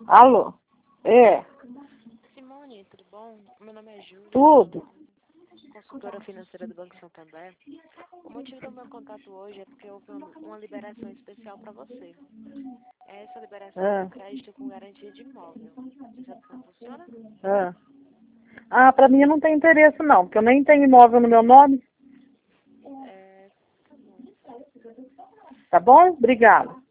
Alô? É, Simone, tudo bom? Meu nome é Júlia, tudo? consultora financeira do Banco Santander. O motivo do meu contato hoje é porque houve uma liberação especial para você. Essa liberação é Ah, um crédito com garantia de imóvel. Você sabe como funciona? ah. Ah, pra mim eu não tem interesse não, porque eu nem tenho imóvel no meu nome. É, tá bom. Tá bom? Obrigada.